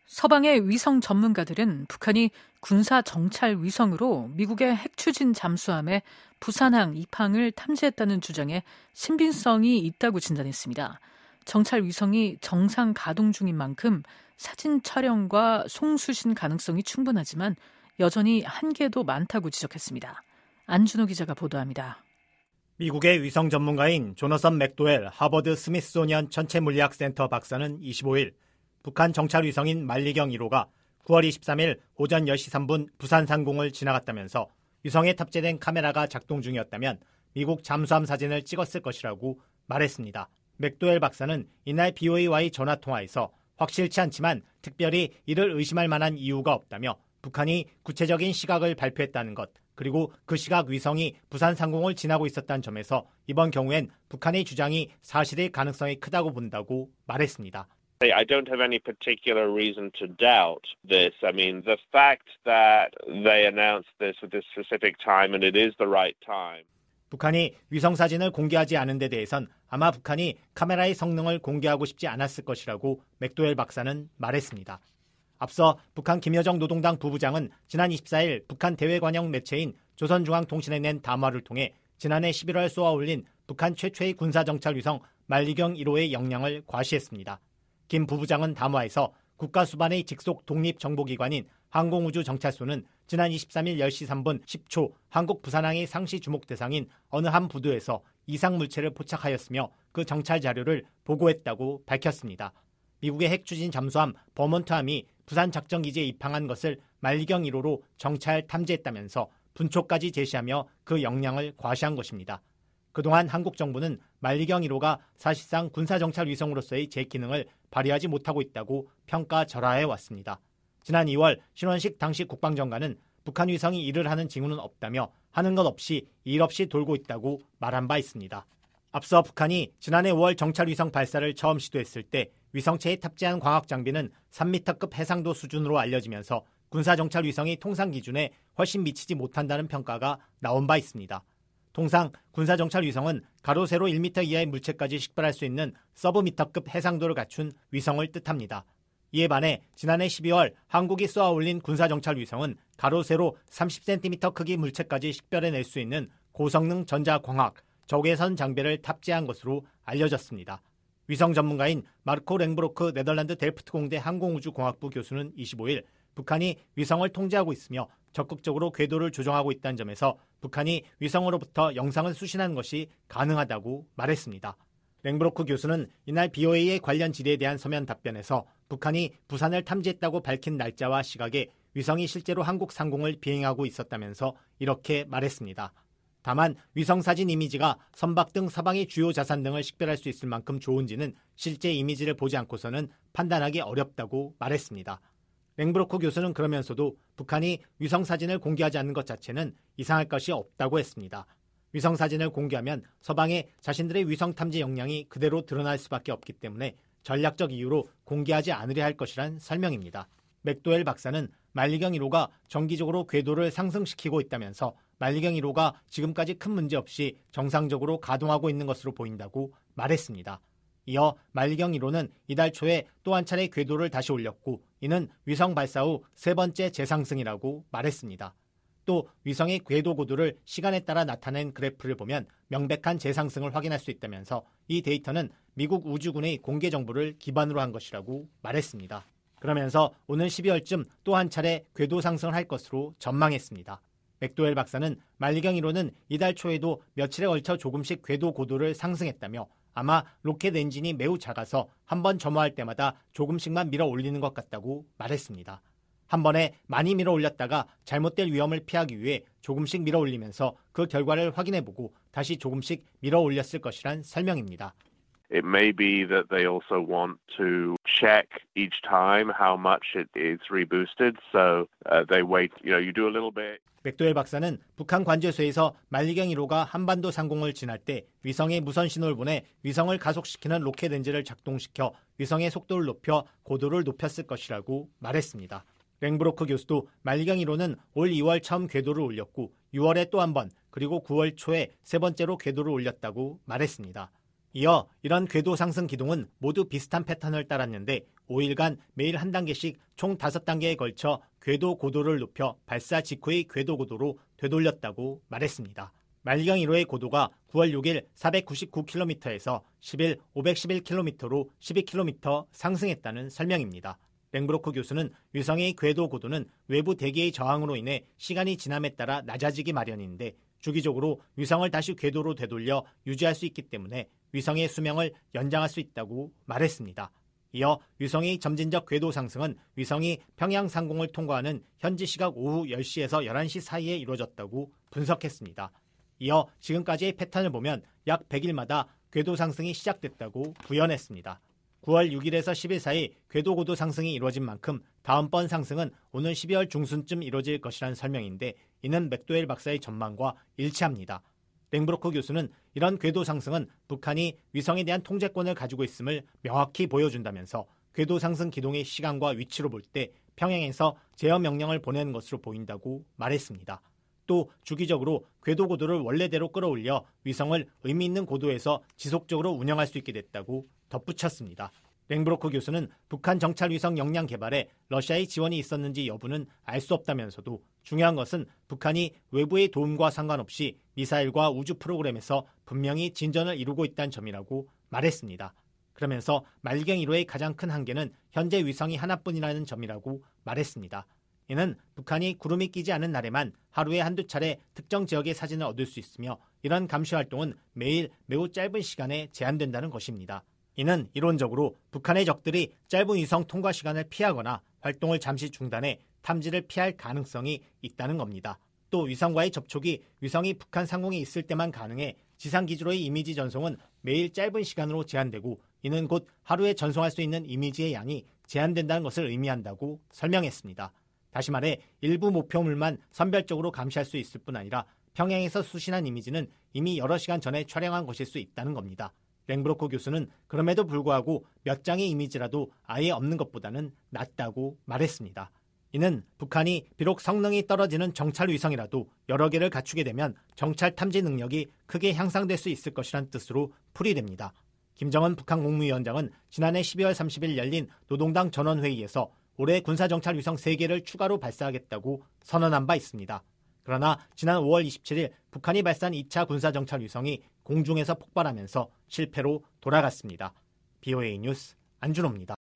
서방의 위성 전문가들은 북한이 군사 정찰 위성으로 미국의 핵 추진 잠수함의 부산항 입항을 탐지했다는 주장에 신빙성이 있다고 진단했습니다. 정찰 위성이 정상 가동 중인 만큼 사진 촬영과 송수신 가능성이 충분하지만 여전히 한계도 많다고 지적했습니다. 안준호 기자가 보도합니다. 미국의 위성 전문가인 조너선 맥도웰 하버드 스미소니언 천체물리학센터 박사는 25일 북한 정찰 위성인 만리경 1호가 9월 23일 오전 10시 3분 부산 상공을 지나갔다면서 위성에 탑재된 카메라가 작동 중이었다면 미국 잠수함 사진을 찍었을 것이라고 말했습니다. 맥도웰 박사는 이날 BOA와의 전화통화에서 확실치 않지만 특별히 이를 의심할 만한 이유가 없다며 북한이 구체적인 시각을 발표했다는 것, 그리고 그 시각 위성이 부산 상공을 지나고 있었다는 점에서 이번 경우엔 북한의 주장이 사실일 가능성이 크다고 본다고 말했습니다. I don't have any particular reason to doubt this. I mean, the fact that they announced this at this specific time and it is the right time. 북한이 위성 사진을 공개하지 않은 데 대해선 아마 북한이 카메라의 성능을 공개하고 싶지 않았을 것이라고 맥도웰 박사는 말했습니다. 앞서 북한 김여정 노동당 부부장은 지난 24일 북한 대외관영 매체인 조선중앙통신에 낸 담화를 통해 지난해 11월 쏘아 올린 북한 최초의 군사정찰 위성 만리경 1호의 역량을 과시했습니다. 김 부부장은 담화에서 국가 수반의 직속 독립정보기관인 항공우주정찰소는 지난 23일 10시 3분 10초 한국 부산항의 상시 주목 대상인 어느 한 부두에서 이상 물체를 포착하였으며 그 정찰 자료를 보고했다고 밝혔습니다. 미국의 핵 추진 잠수함 버몬트함이 부산 작전기지에 입항한 것을 만리경 1호로 정찰 탐지했다면서 분초까지 제시하며 그 역량을 과시한 것입니다. 그동안 한국 정부는 만리경 1호가 사실상 군사정찰 위성으로서의 제 기능을 발휘하지 못하고 있다고 평가절하해 왔습니다. 지난 2월 신원식 당시 국방장관은 북한 위성이 일을 하는 징후는 없다며 하는 것 없이 일 없이 돌고 있다고 말한 바 있습니다. 앞서 북한이 지난해 5월 정찰 위성 발사를 처음 시도했을 때 위성체에 탑재한 광학 장비는 3m급 해상도 수준으로 알려지면서 군사정찰 위성이 통상 기준에 훨씬 미치지 못한다는 평가가 나온 바 있습니다. 통상 군사정찰 위성은 가로 세로 1m 이하의 물체까지 식별할 수 있는 서브미터급 해상도를 갖춘 위성을 뜻합니다. 이에 반해 지난해 12월 한국이 쏘아 올린 군사정찰 위성은 가로 세로 30cm 크기 물체까지 식별해낼 수 있는 고성능 전자광학 적외선 장비를 탑재한 것으로 알려졌습니다. 위성 전문가인 마르코 랭브로크 네덜란드 델프트 공대 항공우주공학부 교수는 25일 북한이 위성을 통제하고 있으며 적극적으로 궤도를 조정하고 있다는 점에서 북한이 위성으로부터 영상을 수신하는 것이 가능하다고 말했습니다. 랭브로크 교수는 이날 BOA의 관련 질의에 대한 서면 답변에서 북한이 부산을 탐지했다고 밝힌 날짜와 시각에 위성이 실제로 한국 상공을 비행하고 있었다면서 이렇게 말했습니다. 다만 위성 사진 이미지가 선박 등 서방의 주요 자산 등을 식별할 수 있을 만큼 좋은지는 실제 이미지를 보지 않고서는 판단하기 어렵다고 말했습니다. 랭브로크 교수는 그러면서도 북한이 위성 사진을 공개하지 않는 것 자체는 이상할 것이 없다고 했습니다. 위성 사진을 공개하면 서방의 자신들의 위성 탐지 역량이 그대로 드러날 수밖에 없기 때문에 전략적 이유로 공개하지 않으려 할 것이란 설명입니다. 맥도웰 박사는 만리경 1호가 정기적으로 궤도를 상승시키고 있다면서 만리경 1호가 지금까지 큰 문제 없이 정상적으로 가동하고 있는 것으로 보인다고 말했습니다. 이어 만리경 1호는 이달 초에 또 한 차례 궤도를 다시 올렸고 이는 위성 발사 후 세 번째 재상승이라고 말했습니다. 또 위성의 궤도 고도를 시간에 따라 나타낸 그래프를 보면 명백한 재상승을 확인할 수 있다면서 이 데이터는 미국 우주군의 공개 정보를 기반으로 한 것이라고 말했습니다. 그러면서 오는 12월쯤 또 한 차례 궤도 상승을 할 것으로 전망했습니다. 맥도웰 박사는 만리경 1호는 이달 초에도 며칠에 걸쳐 조금씩 궤도 고도를 상승했다며 아마 로켓 엔진이 매우 작아서 한 번 점화할 때마다 조금씩만 밀어 올리는 것 같다고 말했습니다. 한 번에 많이 밀어 올렸다가 잘못될 위험을 피하기 위해 조금씩 밀어 올리면서 그 결과를 확인해보고 다시 조금씩 밀어 올렸을 것이란 설명입니다. It may be that they also want to check each time how much it is reboosted, so they wait, you do a little bit. 맥도웰 박사는 북한 관제소에서 만리경 1호가 한반도 상공을 지날 때 위성에 무선 신호를 보내 위성을 가속시키는 로켓 엔진을 작동시켜 위성의 속도를 높여 고도를 높였을 것이라고 말했습니다. 랭브로크 교수도 만리경 1호는 올 2월 처음 궤도를 올렸고 6월에 또 한 번, 그리고 9월 초에 세 번째로 궤도를 올렸다고 말했습니다. 이어 이런 궤도 상승 기동은 모두 비슷한 패턴을 따랐는데 5일간 매일 한 단계씩 총 5단계에 걸쳐 궤도 고도를 높여 발사 직후의 궤도 고도로 되돌렸다고 말했습니다. 말경 1호의 고도가 9월 6일 499km에서 10일 511km로 12km 상승했다는 설명입니다. 랭브로크 교수는 위성의 궤도 고도는 외부 대기의 저항으로 인해 시간이 지남에 따라 낮아지기 마련인데 주기적으로 위성을 다시 궤도로 되돌려 유지할 수 있기 때문에 위성의 수명을 연장할 수 있다고 말했습니다. 이어 위성의 점진적 궤도 상승은 위성이 평양 상공을 통과하는 현지 시각 오후 10시에서 11시 사이에 이루어졌다고 분석했습니다. 이어 지금까지의 패턴을 보면 약 100일마다 궤도 상승이 시작됐다고 부연했습니다. 9월 6일에서 10일 사이 궤도 고도 상승이 이루어진 만큼 다음번 상승은 오는 12월 중순쯤 이루어질 것이라는 설명인데 이는 맥도웰 박사의 전망과 일치합니다. 랭브로크 교수는 이런 궤도 상승은 북한이 위성에 대한 통제권을 가지고 있음을 명확히 보여준다면서 궤도 상승 기동의 시간과 위치로 볼 때 평양에서 제어 명령을 보내는 것으로 보인다고 말했습니다. 또 주기적으로 궤도 고도를 원래대로 끌어올려 위성을 의미 있는 고도에서 지속적으로 운영할 수 있게 됐다고 덧붙였습니다. 랭브로크 교수는 북한 정찰 위성 역량 개발에 러시아의 지원이 있었는지 여부는 알 수 없다면서도 중요한 것은 북한이 외부의 도움과 상관없이 미사일과 우주 프로그램에서 분명히 진전을 이루고 있다는 점이라고 말했습니다. 그러면서 말경 1호의 가장 큰 한계는 현재 위성이 하나뿐이라는 점이라고 말했습니다. 이는 북한이 구름이 끼지 않은 날에만 하루에 한두 차례 특정 지역의 사진을 얻을 수 있으며 이런 감시 활동은 매일 매우 짧은 시간에 제한된다는 것입니다. 이는 이론적으로 북한의 적들이 짧은 위성 통과 시간을 피하거나 활동을 잠시 중단해 탐지를 피할 가능성이 있다는 겁니다. 또 위성과의 접촉이 위성이 북한 상공에 있을 때만 가능해 지상기지로의 이미지 전송은 매일 짧은 시간으로 제한되고 이는 곧 하루에 전송할 수 있는 이미지의 양이 제한된다는 것을 의미한다고 설명했습니다. 다시 말해 일부 목표물만 선별적으로 감시할 수 있을 뿐 아니라 평양에서 수신한 이미지는 이미 여러 시간 전에 촬영한 것일 수 있다는 겁니다. 랭브로크 교수는 그럼에도 불구하고 몇 장의 이미지라도 아예 없는 것보다는 낫다고 말했습니다. 이는 북한이 비록 성능이 떨어지는 정찰 위성이라도 여러 개를 갖추게 되면 정찰 탐지 능력이 크게 향상될 수 있을 것이란 뜻으로 풀이됩니다. 김정은 북한 국무위원장은 지난해 12월 30일 열린 노동당 전원회의에서 올해 군사정찰 위성 3개를 추가로 발사하겠다고 선언한 바 있습니다. 그러나 지난 5월 27일 북한이 발사한 2차 군사정찰 위성이 공중에서 폭발하면서 실패로 돌아갔습니다. BOA 뉴스 안준호입니다.